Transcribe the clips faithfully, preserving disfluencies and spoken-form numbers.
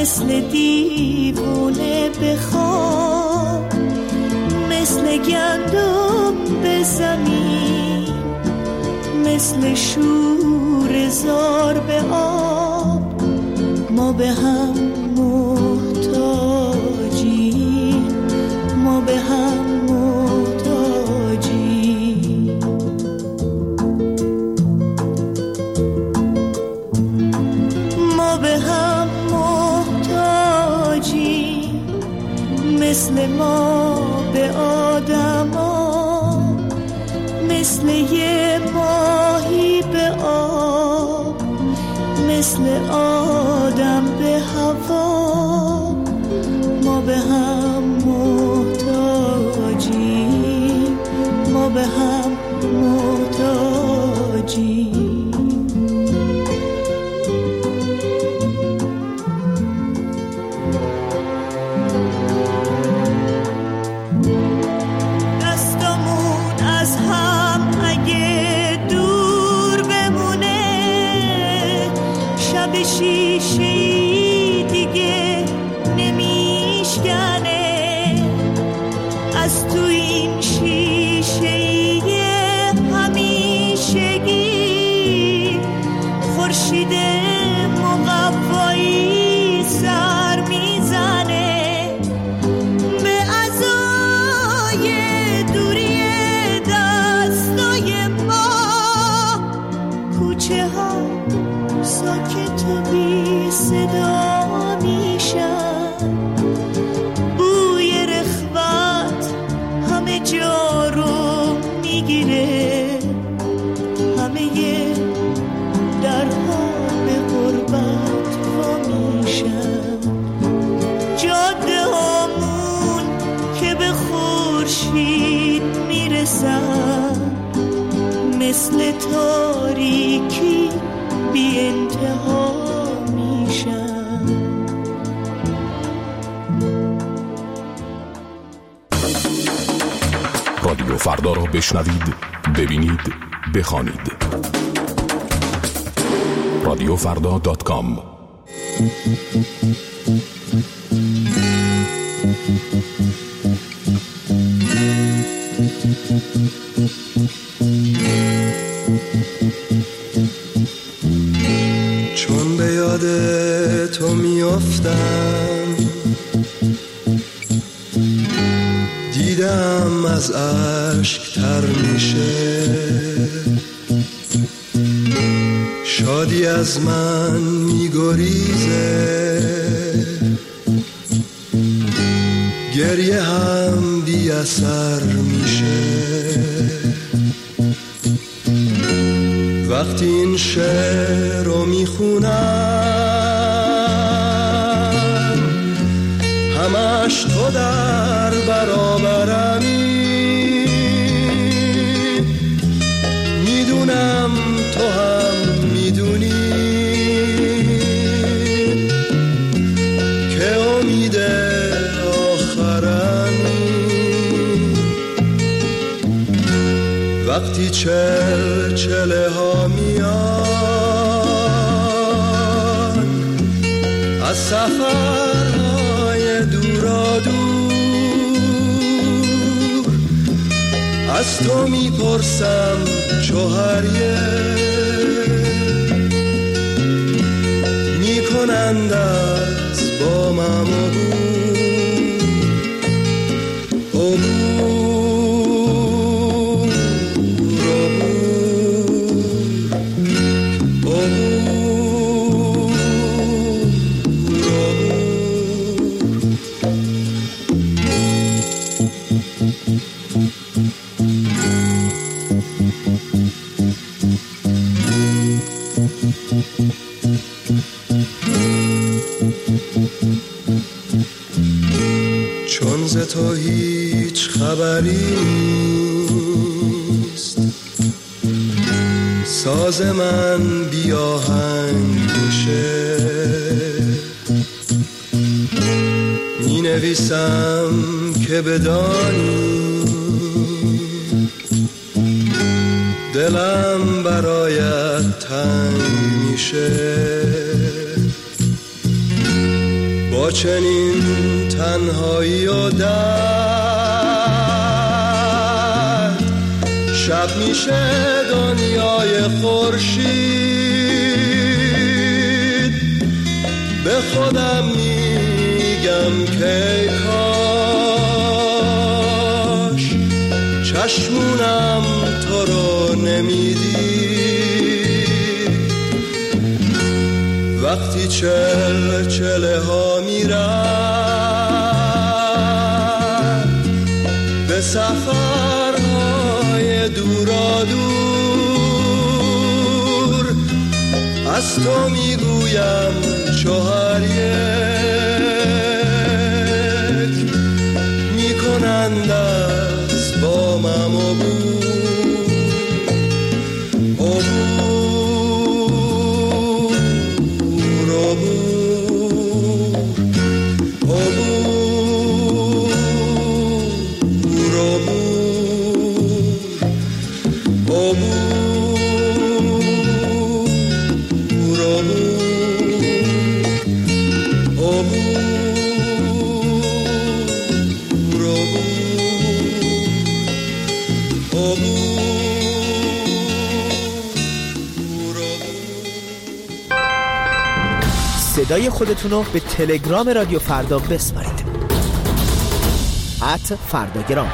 مثل دیوونه بخواب، مثل گندم به زمین، مثل شور زار به آب. ما به هم محتاجیم، ما به هم محتاجیم. ما به هم محتاجیم، مثل ما به آدما، مثل یه ماهی به آب، مثل آدم به هوا. ما به هم محتاجیم، ما به هم محتاجیم. شیشه‌ای دیگه نمیشکنه، از تو این شیشه‌ای همیشگی خورشید مقوایی سر میزنه به عزای دوری دستای ما. کوچه ها ساکت و بی صدا میشن، بوی رخوت همه جا رو میگیره، همه درها به غربت وا میشن. جاده هامون که به خورشید میرسن، مثل تاریکی بی انتها میشن. رادیو فردا را بشنوید، ببینید، بخوانید. رادیو فردا دات کام. چون به یاد تو میافتم، دیدم از اشک تر میشه، شادی از من میگریزه، گریه هم بی اثر میشه. وقتی این شعر رو میخونم، همش تو در برابرمی، میدونم تو هم میدونی که امید آخرمی. وقتی چلچله ها میان از سفرهای دورا دور، از تو میپرسم چوهریه، میکنند از با من چون ز تو هیچ خبری نیست، ساز من بی آهنگ میشه، می نویسم که بدانی دلم برایت تنگ میشه. چنین تنهایی و درد شب میشه دنیای خورشید. به خودم میگم که کاش چشمونم تو رو نمیدید وقتی چل چله ها میرم به سفرهای دورا دور. از تو میگویم چهار یک میکنند از بامم عبور عبور عبور عبور صدای خودتونو به تلگرام رادیو فردا بسپارید. ات فرداگرام.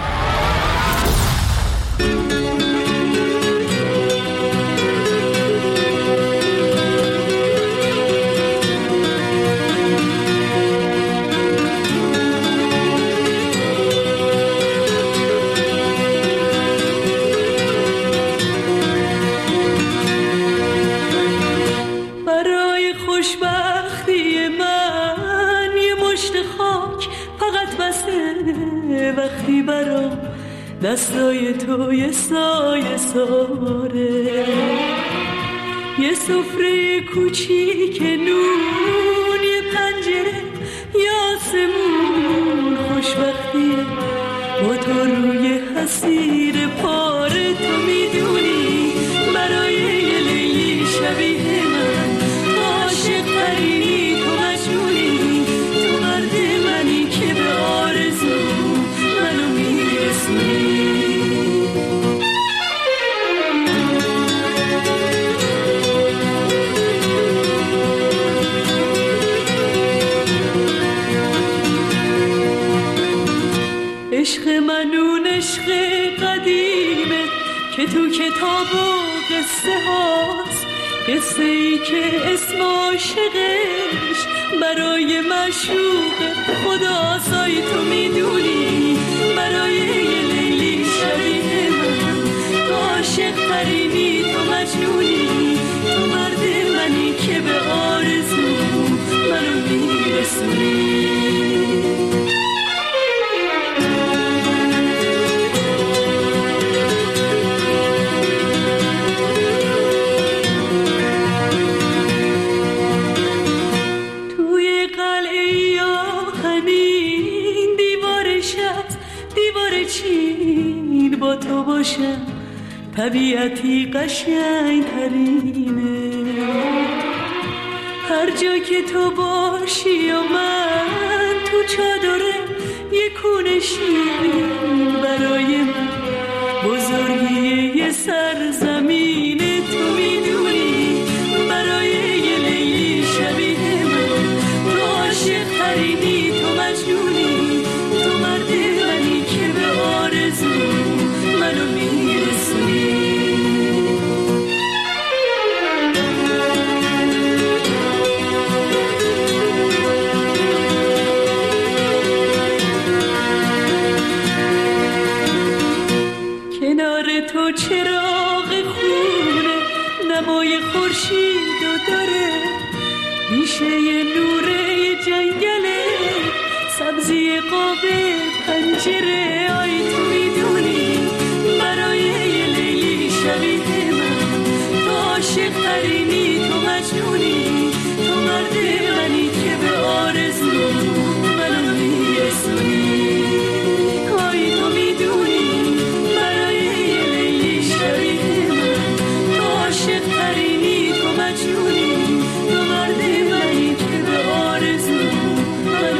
وقتی برام دستای تو یه سایه ساره، یه سفره کوچیک نون، یه پنجره یه آسمون خوشبختی با تو روی حسیر پاره. تو میدونی برای یه لیلی شبیه من عاشق ترینی، تو مجنونی، تو مرد منی که به آرزو منو میرسونی. عشق من اون عشق قدیمه که تو کتاب و قصه هاست، قصه ای که اسم عاشقش برای معشوق خداست. آی تو میدونی برای یه لیلی شبیه من تو عاشق ترینی، تو مجنونی، تو مرد منی که به آرزو منو میرسونی. با تو باشم طبیعتی قشنگ ترینه، هر جا که تو باشی و من تو چادره یه کونه شیرین برای من بزرگی یه سرزمینه. تو میدونی برای یه لیلی شبیه من تو عاشق ترینی، تو مجنونی، تو مرد منی که به آرزو منو میرسونی. کنار تو چراغ خونه نمای خورشیدو داره، میشه یه نوره جنگله سبزی قاب پنجره. آی تو میدونی برای یه لیلی شبیه من تو عاشق ترینی، تو مجنونی، تو مرد منی که به آرزو منو میرسونی. آی تو میدونی برای یه لیلی شبیه من تو عاشق ترینی، تو مجنونی، تو مرد منی که به آرزو منو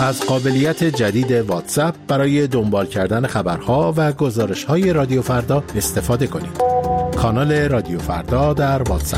از قابلیت جدید واتساپ برای دنبال کردن خبرها و گزارش‌های رادیو فردا استفاده کنید. کانال رادیو فردا در واتساپ.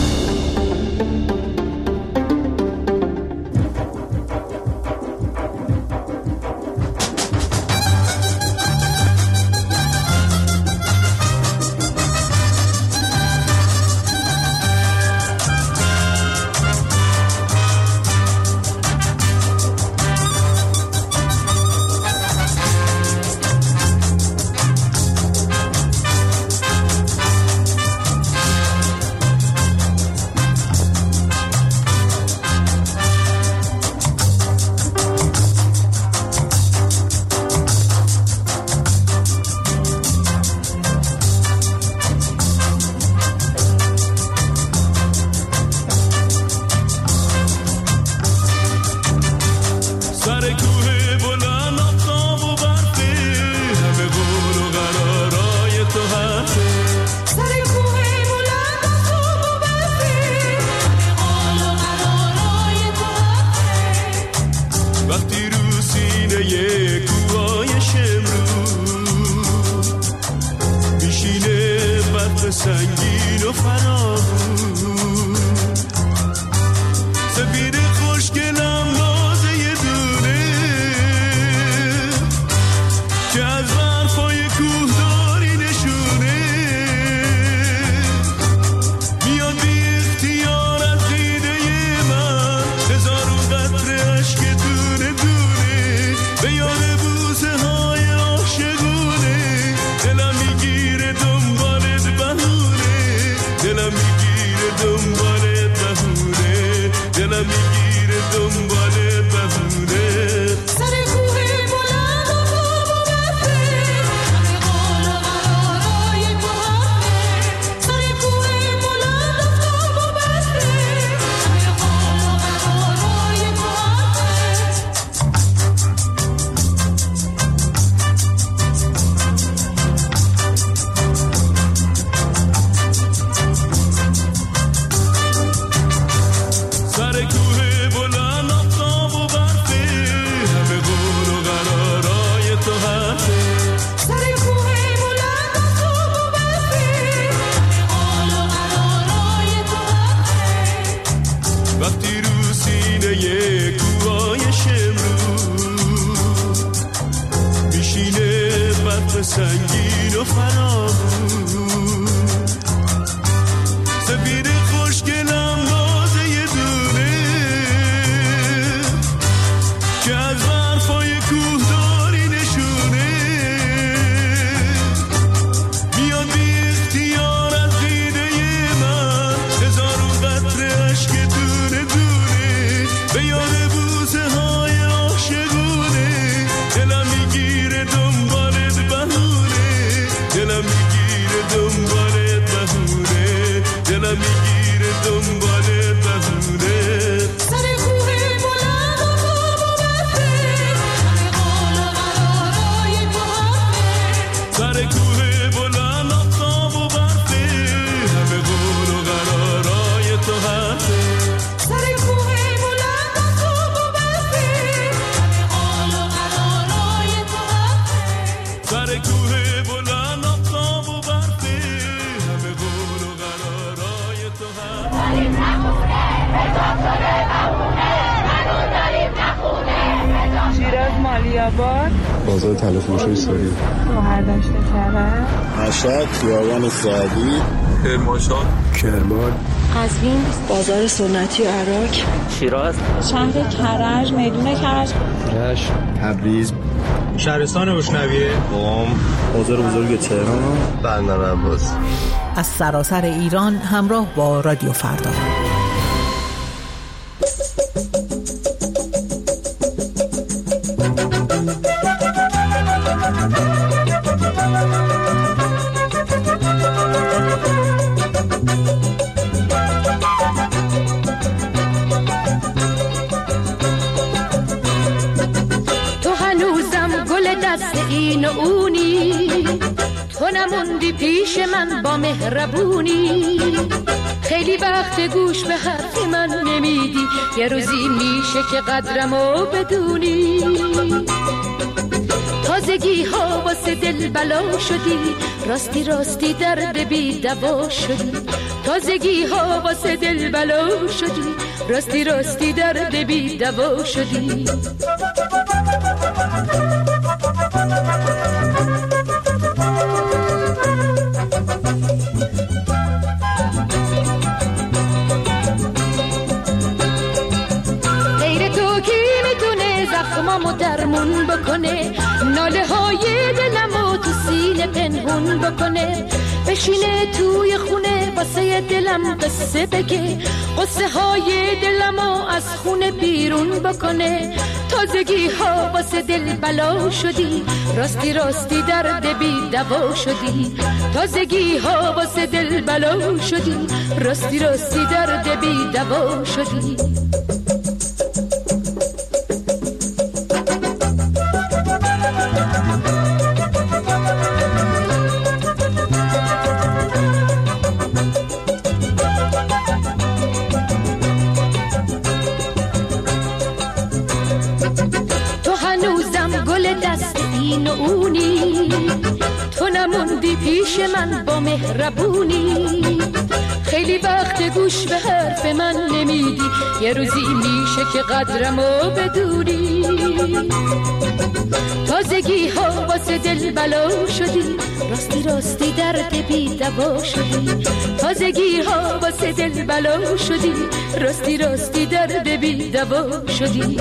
بازار تلفروشی سوری شهرداشت کرد مشهد خیابان سعدی کرمانشاه کرمان قزوین بازار سنتی و عراق شیراز شهر کرج میدون کرج رشت تبریز شهرستان بوشنویه قم بازار بزرگ تهران بندر عباس از سراسر ایران همراه با رادیو فردا. این اونی تو نموندی پیش من با مهربونی خیلی وقت گوش به حرف من نمیدی، یه روزی میشه که قدرمو بدونی. تازگی ها واسه دل بلا شدی، راستی راستی درد بی دوا شدی. تازگی ها واسه دل بلا شدی، راستی راستی درد بی دوا شدی. غیر تو کی میتونه زخمامو درمون بکنه، ناله های دلمو تو سینه پنهون بکنه. بشینه توی خونه واسه دلم قصه بگه، قصه های دلمو از خونه بیرون بکنه. تازگی ها واسه دل بلا شدی، راستی راستی درد بی دوا شدی. تازگی ها واسه دل بلا شدی، راستی راستی درد بی دوا شدی. این و اونی، تو نموندی پیش من با مهربونی. خیلی وقت گوش به حرف من نمیدی، یه روزی میشه که قدرمو بدونی. تازگی ها واسه دل بلا شدی، راستی راستی درد بی دوا شدی. تازگی ها واسه دل بلا شدی، راستی راستی درد بی دوا شدی.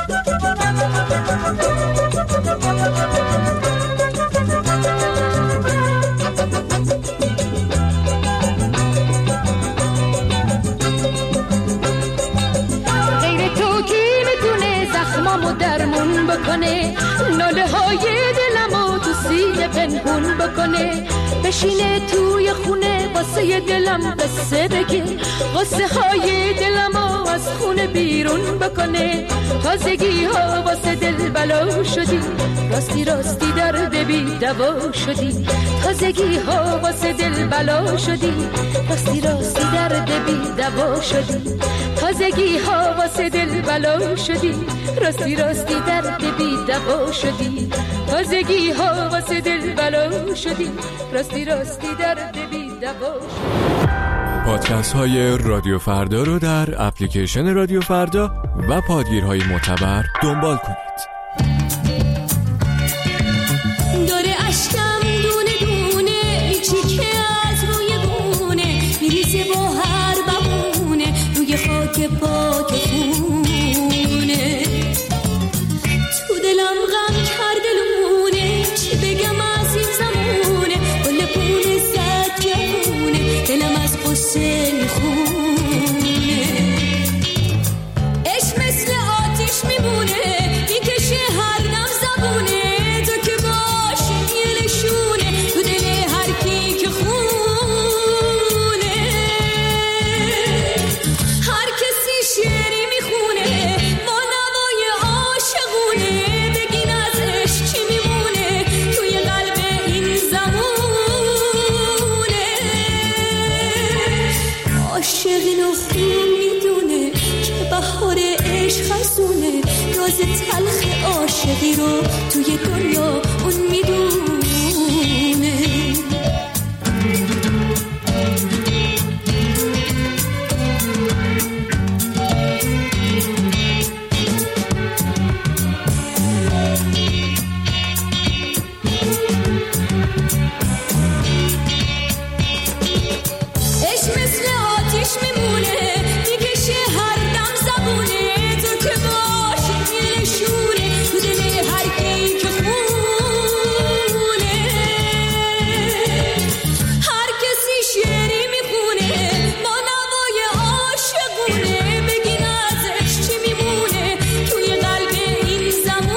غیر تو کی میتونه زخمامو درمون بکنه، ناله های دلمو تو سینه پنهون بکنه. بشینه توی خونه واسه دلم قصه بگه، قصه های دلمو از خونه بیرون بکنه. تازگی ها واسه دل بلا شدی، راستی راستی درد بی دوا شدی. تازگی ها واسه دل بلا شدی، راستی راستی درد بی دوا شدی. تازگی ها واسه دل بلا شدی، راستی راستی درد بی دوا شدی. تازگی ها واسه دل بلا شدی، راستی راستی درد بی دوا شدی. پادکست های رادیو فردا رو در اپلیکیشن رادیو فردا و پادگیرهای معتبر دنبال کنید. داره اشکم دونه دونه میچی که از روی بونه میریزه با هر بمونه روی خاک پاک خونه. تو دلم غم کرده لونه، چی بگم از این زمونه. گل پونه زد جوونه، دلم از قصه میخونه. عشق مثل آتیش میمونه، میکشه هر دم زبونه. تو که باشی یه نشونه تو دل هر کی که خونه. هر کسی شعری میخونه با نوای عاشقونه. بگین از عشق چی میمونه توی قلب این زمونه. عاشقین و خون میدونه که بهار عشق خزونه. راز تلخ عاشقی رو توی دنیا اون میدونه. عشق مثل آتیش میمونه، میکشه هر دم زبونه. تو که باشی یه نشونه تو دل هر کی که خونه. هر کسی شعری میخونه با نوای عاشقونه. بگین از عشق چی میمونه توی قلب این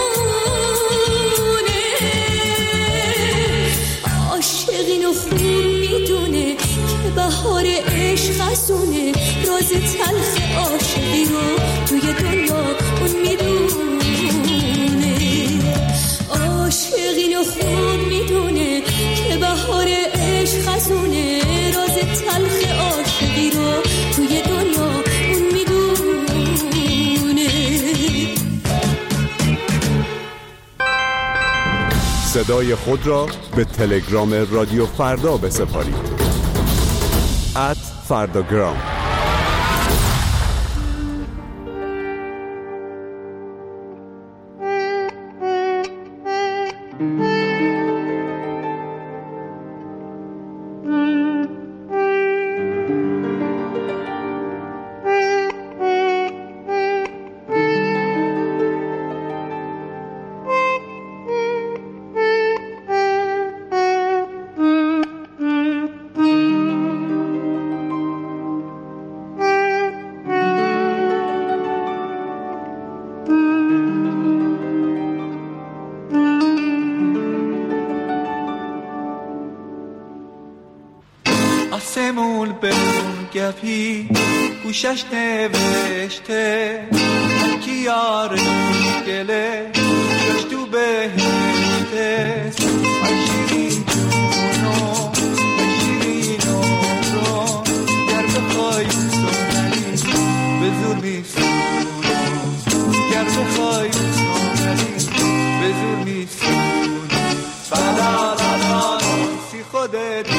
زمونه. عاشقین و خون میدونه که بهار عشق خزونه. راز تلخ عاشقی رو توی دنیا اون میدونه. عاشقین و خون میدونه که بهار عشق خزونه. راز تلخ عاشقی رو صدای خود را به تلگرام رادیو فردا بسپارید. ات فرداگرام. آسمون به اون گپی گوشش نوشته کی یار گله گوشش تو بهشته آشیرین جونو آشیرین رو گر بخوای سونری به زور میسونو گر بخوای سونری به زور میسونو بلا بلا سی خودت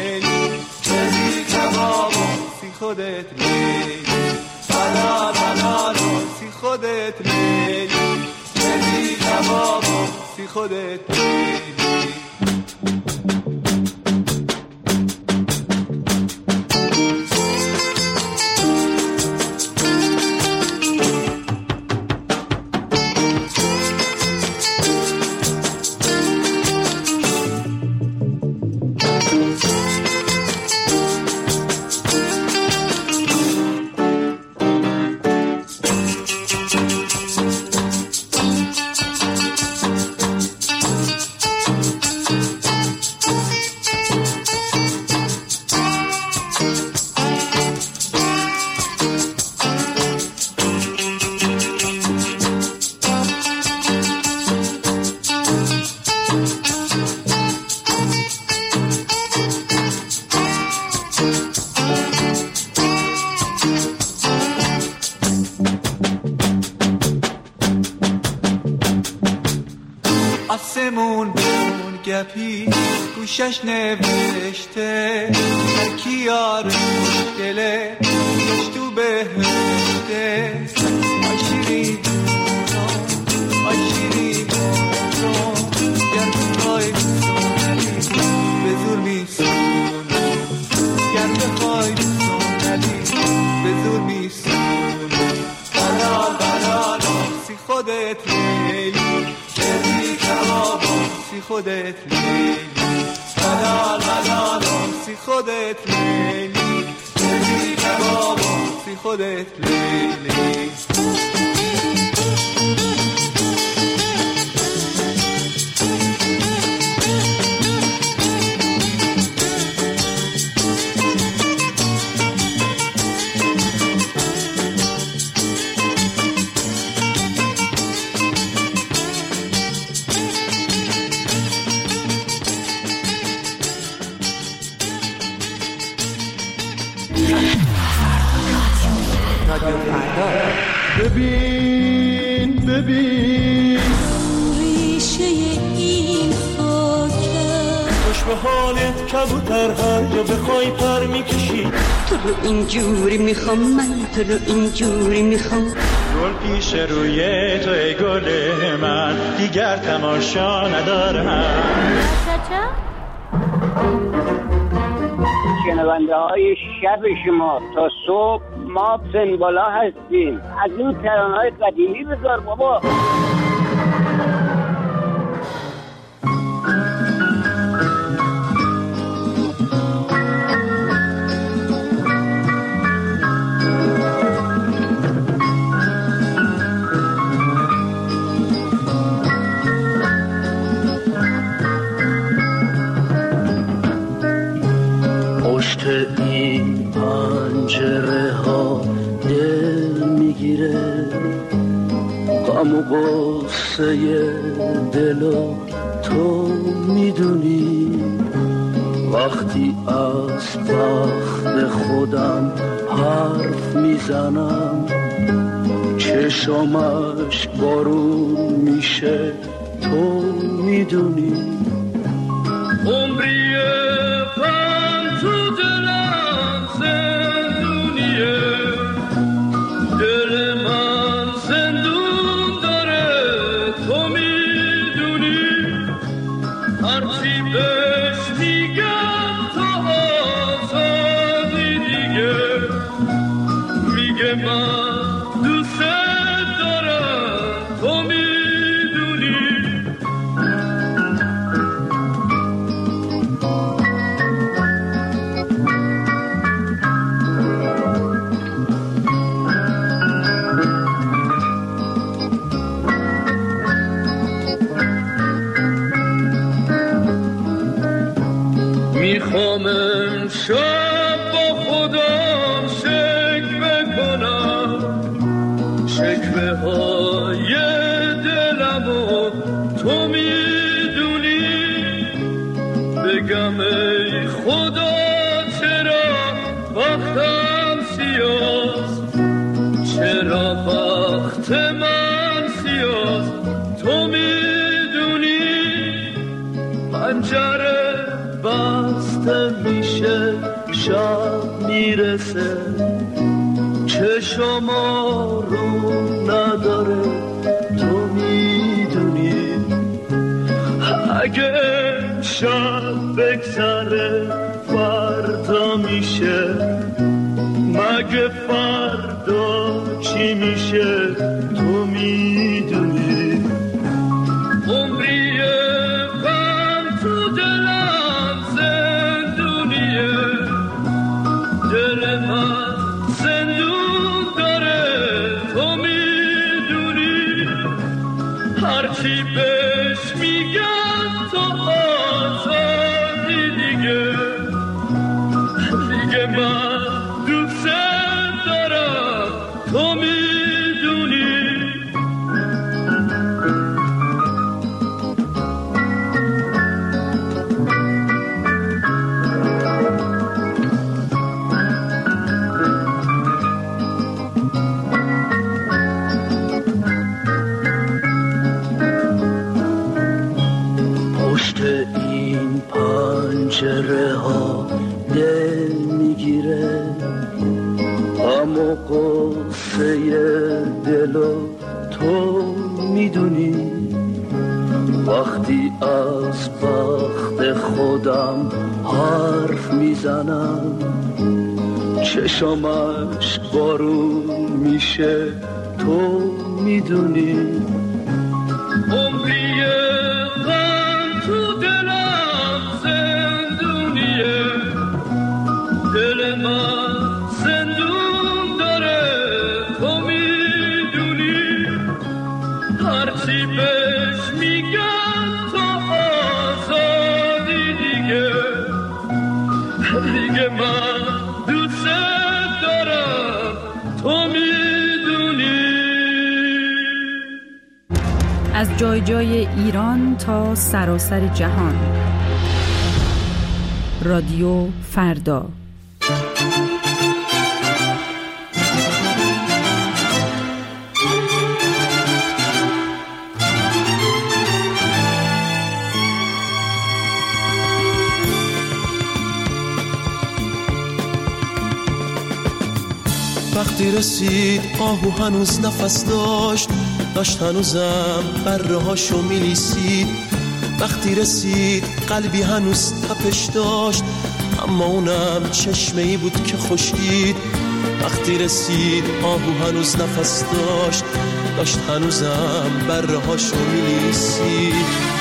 خودت لیلی بلا بلا سی خودت لیلی لیلی کبابو سی خودت لیلی آسمون به اون گپی گوشش نوشته هر کی یار مشکله گوش تو بهشته آشیری دونو آشیری دونو گر بخوای سونلی به زور میسونو گر بخوای سونلی به زور میسونو بلال بلال سی خودت لیلی سی خودت لیلی بلال بلال سی خودت لیلی لیلی کبابو سی خودت لیلی ببین ببین ریشه این خاکه خوش به حالت کبوتر هر جا بخوای پر میکشی تو رو اینجوری میخوام من تو رو اینجوری میخوام گل پیش روی تو ای گل من دیگر تماشا ندارم شنونده های شب شما تا صبح ما پنبالا هستیم از این ترانه‌های قدیمی بذار بابا پشت این پنجره ها دل میگیره غم و غصه دلو تو میدونی وقتی از بخت خودم حرف میزنم چشمش بارون میشه تو میدونی عمری غم تو دلم زندونیه، دل من زندون داره تو میدونی، هرچی بهش میگم تو آزادی دیگه، میگه من دوست دارم تو میدونی. میخوام امشب با خودم شکوه کنم، شکوه های دلمو تو میدونی، بگم ای خدا چرا وقتم سیاست، چرا وقت من سیاست تو میدونی، پنجره بسته میشه شب میرسه، چشما رو نداره تو میدونی، اگه شب بگذره فردا میشه، مگه فردا چی میشه تو میدونی، عمری غم تو دلم زندونیه، دل من زندون داره تو میدونی، هرچی بهش میگم تو آزادی دیگه، دیگه من دوست دارم تو میدونی. پشت این پنجره ها دل میگیره، اما قصه دلو تو میدونی، وقتی از بخت خودم حرف میزنم، چشمش بارون میشه تو میدونی، عمری غم تو دلم زندونیه، دل من زندون داره تو میدونی، هرچی بهش میگم تو آزادی دیگه، دیگه من دوست دارم تو میدونی. از جای جای ایران تا سراسر جهان، رادیو فردا. وقتی رسید آهو هنوز نفس داشت، داشت هنوزم بره هاشو میلیسید، وقتی رسید قلبی هنوز تپش داشت، اما اونم چشمه ای بود که خشکید، وقتی رسید آهو هنوز نفس داشت، داشت هنوزم بره هاشو میلیسید.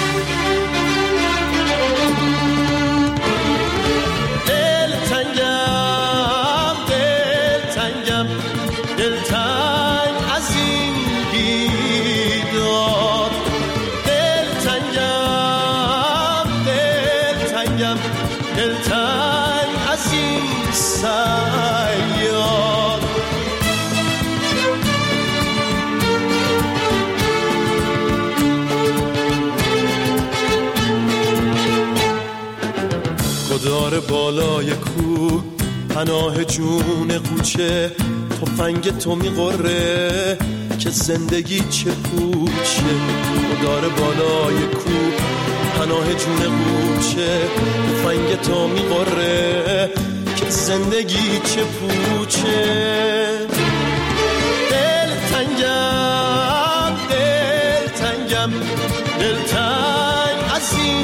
گدار بالای کوه پناه جون قوچه، تفنگ تو میقره که زندگی چه پوچه. گدار بالای کوه پناه جون قوچه تفنگ تو میقره که زندگی چه پوچه. دل تنگم دل تنگم دل تنگ از این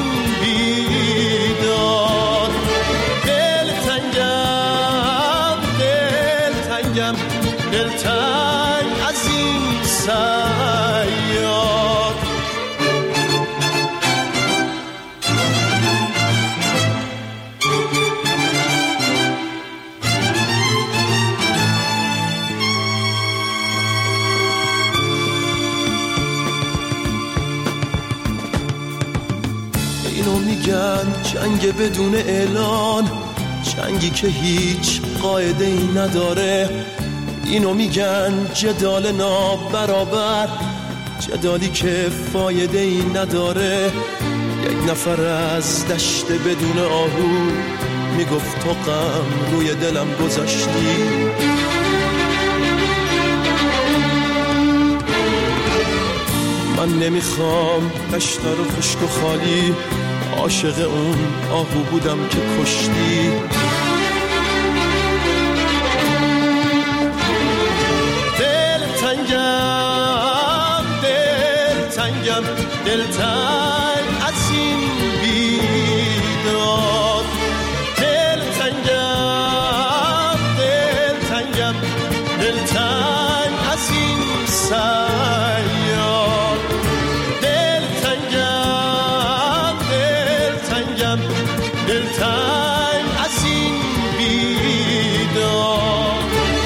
بیداد. دل تنگم دل تنگم دل تنگ از این سیاد. اینو میگن جنگ بدون اعلان، جنگی که هیچ قاعده ای نداره. اینو میگن جدال نابرابر، جدالی که فایده ای نداره. یک نفر از دشت بدون آهو میگفت تو غم روی دلم گذاشتی. من نمیخوام دشت رو خشک و خالی، عاشق اون آهو بودم که کشتی. دل تنگم دل تنگم دل تنگ از این بیداد. دل تنگم دل تنگم دل تنگ از این سیاد. دل تنگم دل تنگم دل تنگ از این بیداد.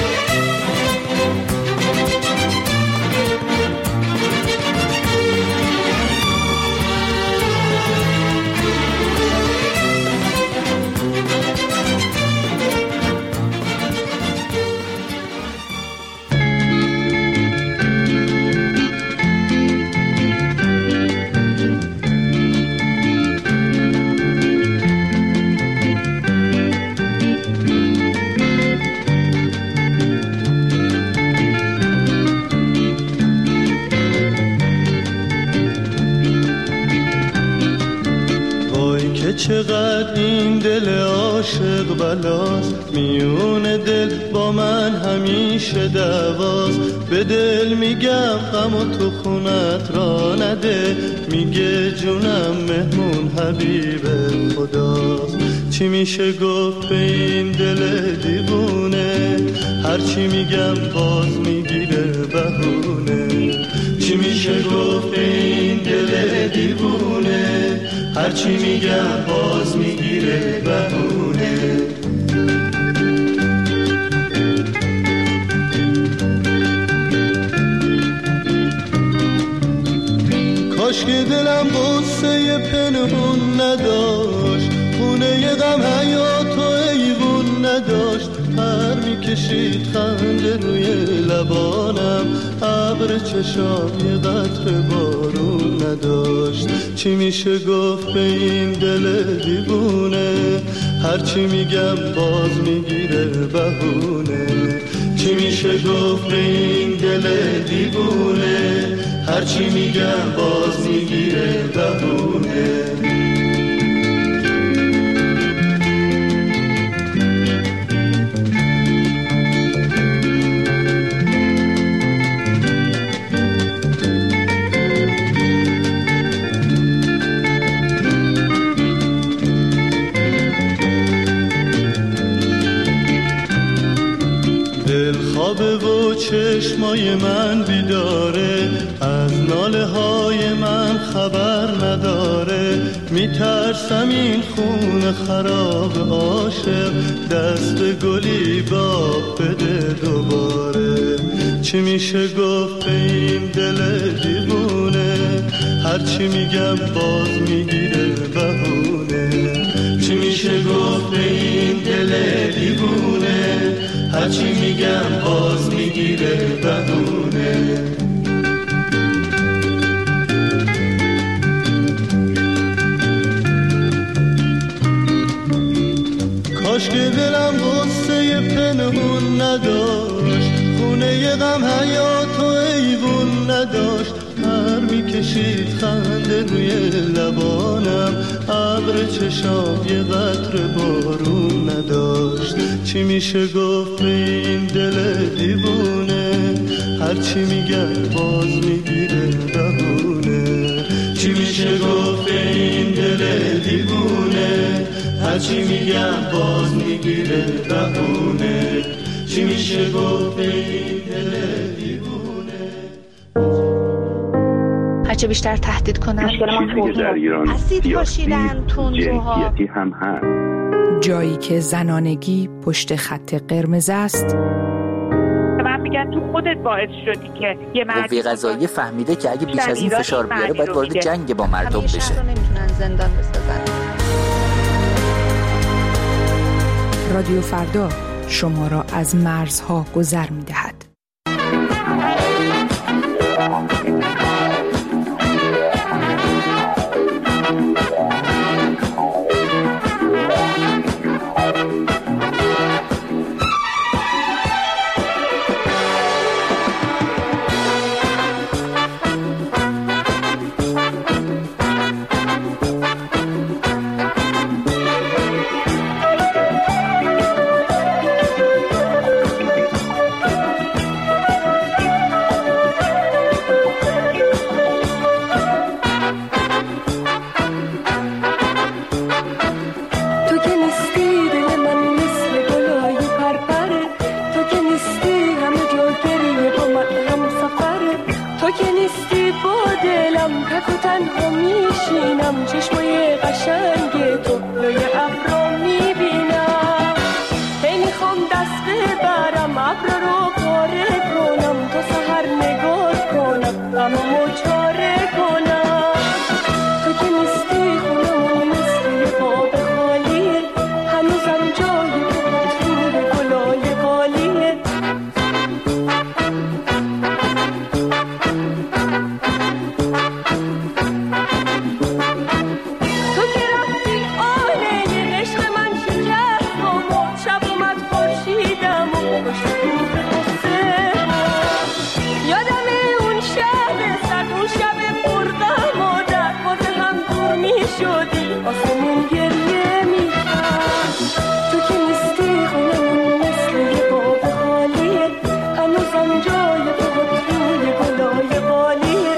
چقدر این دل عاشق بلاست، میون دل با من همیشه دعواست. به دل میگم غم و تو خونت را نده، میگه جونم مهمون حبیب خداست. چی میشه گفت به این دل دیوونه، هرچی میگم باز میگیره بهونه. چی میشه گفت به این دل دیوونه، هرچی میگم باز میگیره بهونه. کاش که دلم قصه پنهون نداشت، خونه غم حیات و ایوون نداشت. پر میکشید خنده روی لبانم، ابر چشام یه قطره بارون نداشت. چی میشه گفت به این دل دیوونه، هرچی میگم باز میگیره بهونه. چی میشه گفت به این دل دیوونه، هرچی میگم باز میگیره بهونه. و چشمای من بیداره، از ناله های من خبر نداره. میترسم این خون خراب عاشق دست گلی باغ بده دوباره. چی میشه گفت به این دل دیوونه، هرچی میگم باز میگیره بهونه. چی میشه گفت به این دل دیوونه، هرچی میگم باز میگیره بهونه. کاش که دلم غصه پنهون نداشت، خونه غم حیات و ایوون نداشت. هر میکشید خنده روی لبانم، ابر چشام یه قطره بارون نداشت. چی میشه گفت به این دل دیوونه، هرچی میگن باز میگیره بهونه. چی میشه گفت به این دل دیوونه، هرچی میگن باز میگیره بهونه. چی میشه گفت به این دل دیوونه. هرچه بیشتر تهدید کنن چیزی که در ایران سیاسی جنسیتی هم هست. جایی که زنانگی پشت خط قرمز است. من میگم تو خودت باعث شدی که یه مرد قوه قضاییه فهمیده که اگه بیش از این فشار بیاره باید وارد جنگ با مردم بشه. همیشه رو نمیتونن زندان بسازن. رادیو فردا شما را از مرزها گذر می‌دهد. چشمای قشنگ تو روی ابرا میبینم، هی میخوام دست ببرم ابرا رو پاره کنم، تا سحر نگاه کنم غممو چاره کنم. تو که نیستی خونمون مثل باب خالیه، هنوزم جای تو توی گلای قالیه. آسمون گریه میکرد، تو که نیستی خونمون مثل یه باب خالیه، هنوزم جای تو توی گلای قالیه.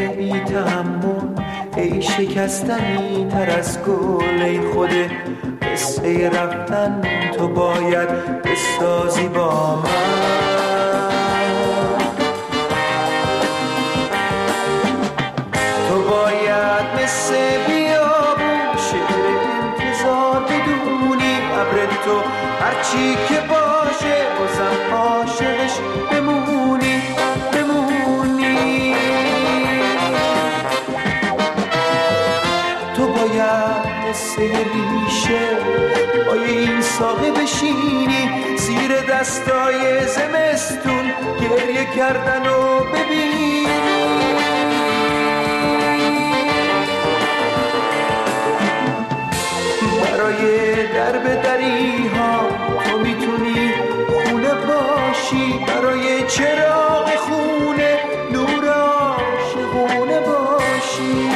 شکستنی تر از گل ای خوده قصه رفتن تو باید بسازی با من. تو باید مثل بیابون شعر انتظار بدونی، ابر تو هرچی که باشه بازم عاشقش بمونی بمونی. تو باید مثل ریشه پای این ساقه بشینی، زیر دستای زمستون گریه کردن و ببینی. برای درب دری ها تو میتونی خونه باشی، برای چراغ خونه نور عاشقونه باشی.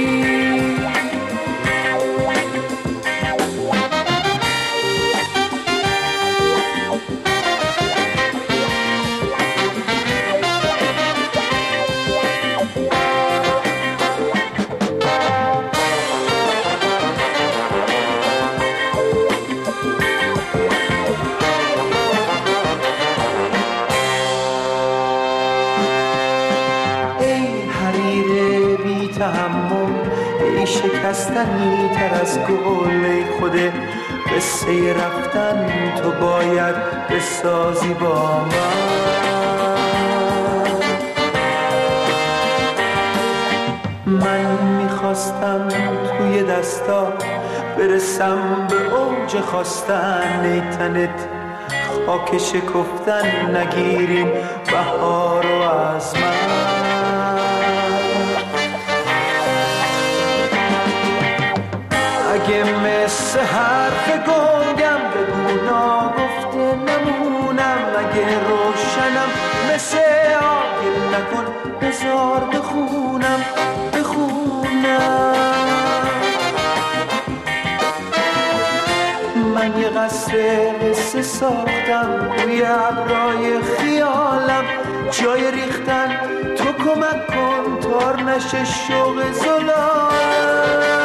شکستنی تر از گل خود قصه رفتن تو باید بسازی با من. من میخواستم توی دستا برسم به اوج خواستن، نیتنت خاک شکفتن نگیریم بهار و از من. اگه مثل حرف گنگم بگو ناگفته نمونم، اگه روشنم مثل آگل نکن بذار بخونم بخونم. من یه قصر قصه ساختم روی ابرای خیالم، جای ریختن تو کمک کن تار نشه شوق زلالم.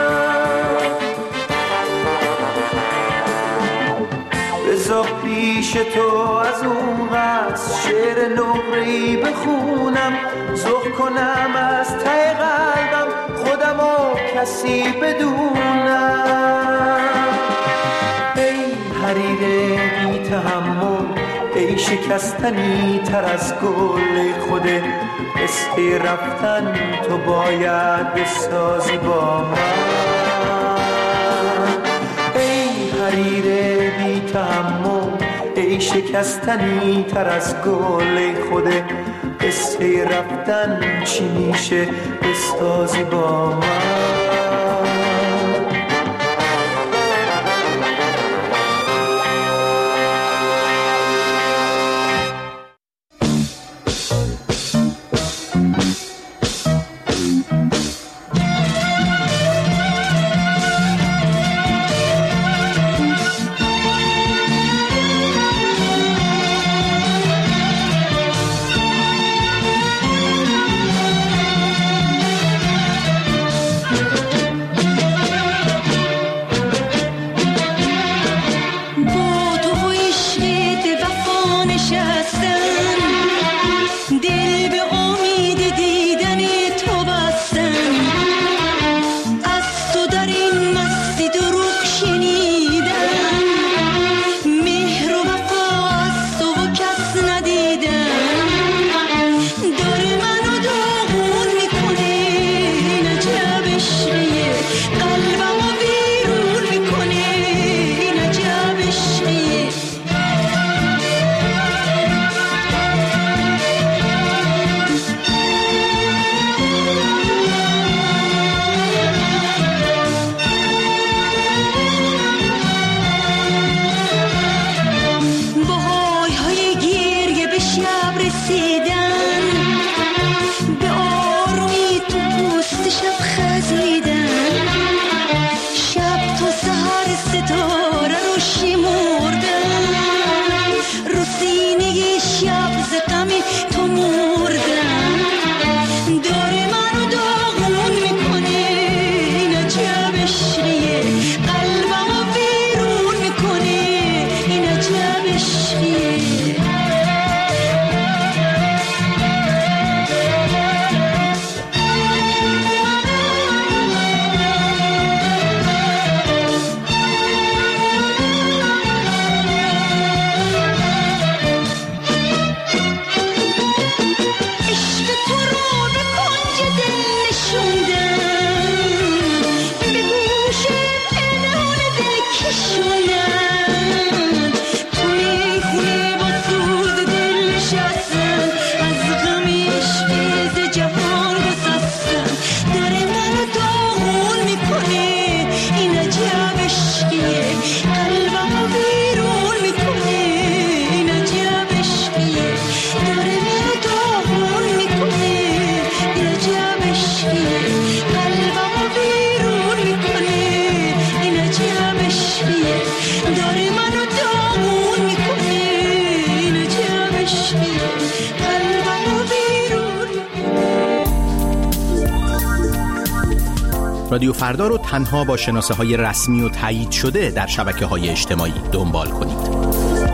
بذار پیش تو از اون قصد شعر نقره‌ای بخونم، ذوق کنم از ته قلبم خودم و کسی بدونم. ای حریر بی تحمل، ای شکستنی تر از گل خود قصه رفتن تو باید بسازی با من. ای حریر بی تحمل، ای شکستنی تر از گل خود قصه رفتن چی میشه بسازی با من. رادیو فردا رو تنها با شناسه های رسمی و تایید شده در شبکه های اجتماعی دنبال کنید.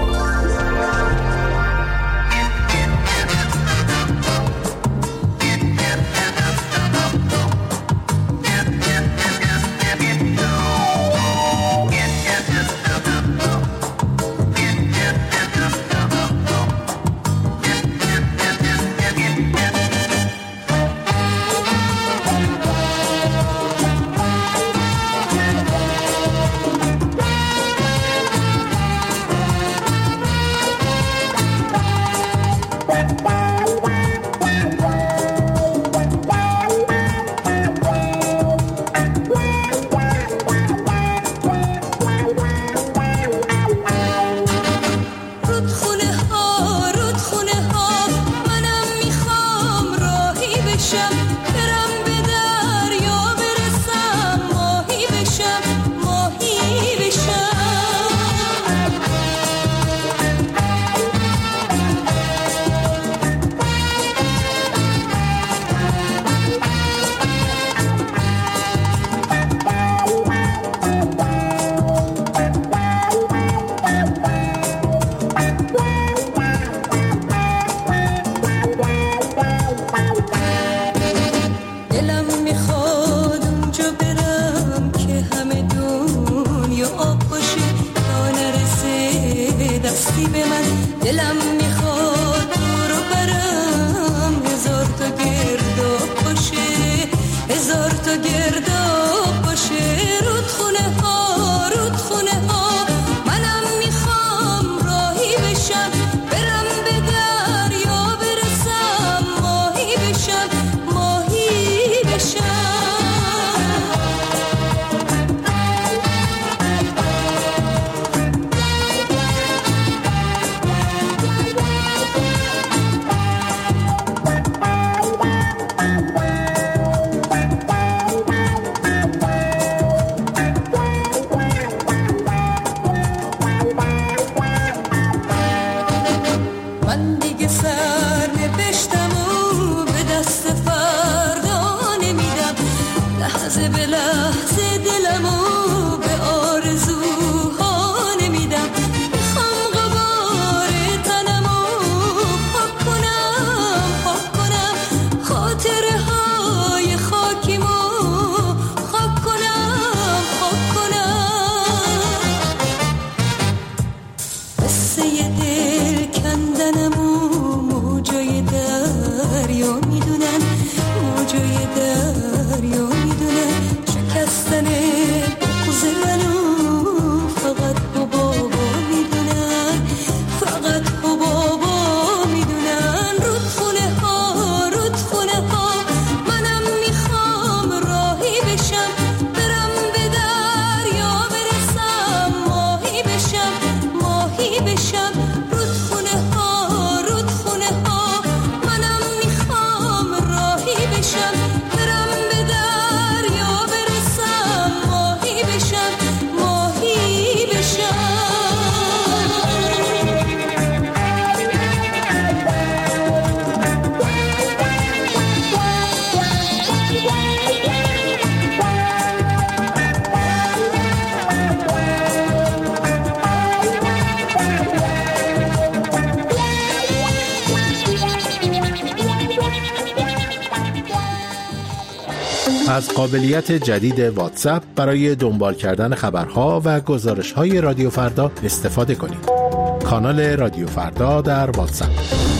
از قابلیت جدید واتساپ برای دنبال کردن خبرها و گزارش‌های رادیو فردا استفاده کنید. کانال رادیو فردا در واتساپ.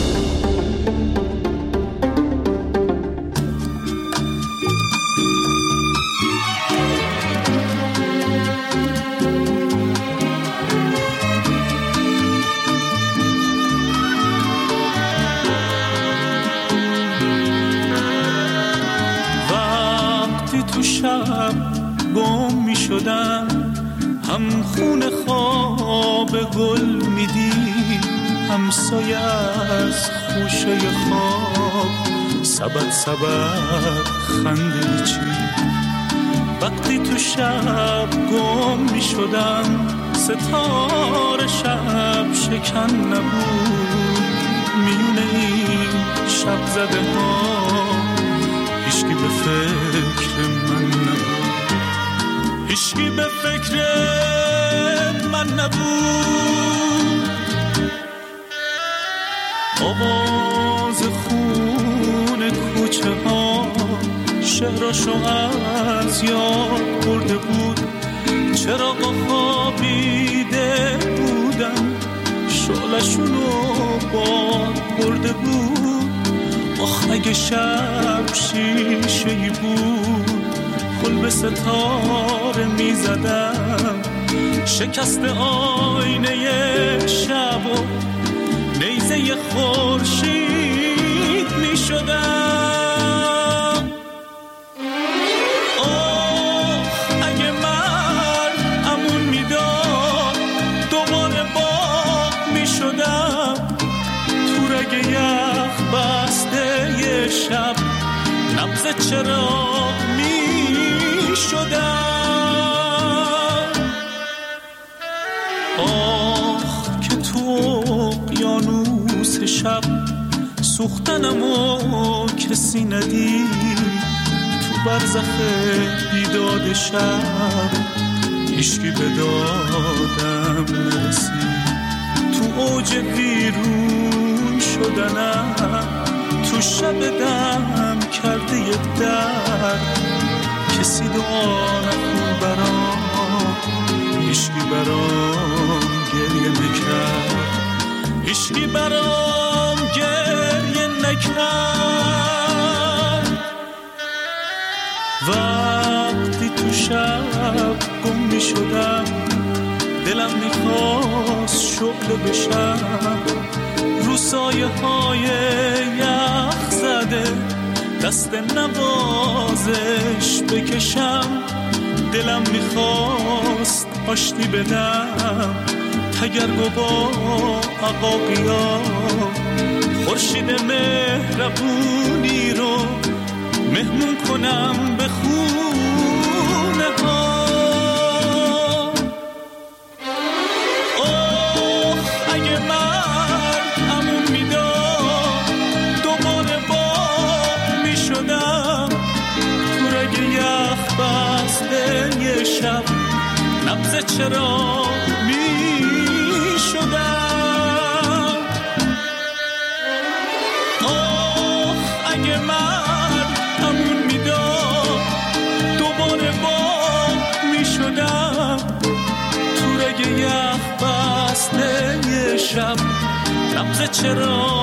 گم می شدم هم خون خواب گل می دید هم سایه از خوشه خواب سبد سبد خنده چی وقتی تو شب گم می شدم ستاره شب شکن نبود میونه این شب زده ها هیچکی به فکر من نبود هیچکی به فکر من نبود. آواز خون کوچه ها شهرشو از یاد برده بود. چراغا خوابیده بودن شعلشونو باد برده بود. آخ اگه شب شیشه‌ای بود گل به ستاره می زدم. شکست آینه شب و نیزه خورشید می شدم. آه اگه مرد امون می داد دوباره باغ می شدم. تو رگ یخ بسته یه شب نبض چراغ می شدم. آخ که تو اقیانوس شب سوختنمو کسی ندید. تو برزخ بیداد شب هیچکی به دادم نرسید. تو اوج ویرون شدنم تو شب دم کرده یه درد کسی دعا نکن برام. هیچکی برام گریه نکرد. هیچکی برام گریه نکرد. وقتی تو شب گم می شدم دلم میخواست شعله بشم. رو سایه های یخ زده دست نوازش بکشم. دلم میخواست آشتی بدم تگرگ و با عقاقیا. خورشید مهربونی رو مهمون کنم به خونه ها. اوه اگه مرد امون میداد دوباره باغ میشدم. تو رگ یخ بسته یه شب نبض چراغ میشدم. آه اگه مرد امون میداد دوباره باغ میشدم. تو رگ یخ بسته یه شب نبض چراغ